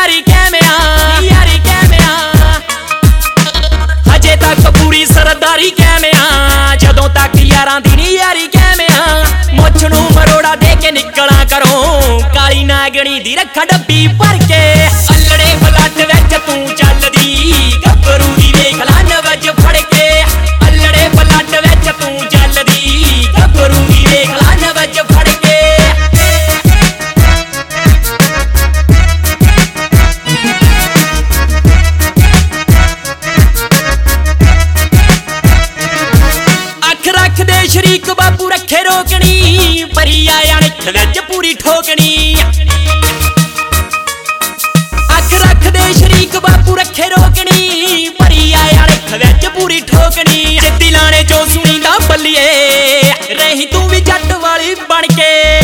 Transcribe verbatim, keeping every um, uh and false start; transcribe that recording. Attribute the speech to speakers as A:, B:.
A: यारी कैमिया यारी कैमिया हजे तक पूरी सरदारी कैमिया जदों तक यारां दी नी यारी कैमिया मुछ नूं मरोड़ा दे के निकला करो काली नागणी दी रखा डब्बी भर के अल्लड़े फ्लड विच तू चलदी गब्बरू दी वेख ला नवज फड़ के अल्लड़े फ्लड विच तू चलदी गब्बरू दी वेख ला नवज फड़ के शरीक बापू रखे रोकनी परी आया निठ विच पूरी ठोकनी अख रख दे शरीक बापू रखे रोकनी परी आया निठ विच पूरी ठोकनी जिद्दी लाने चो सुनी दा बल्लिए रही तू भी जट वाली बन के।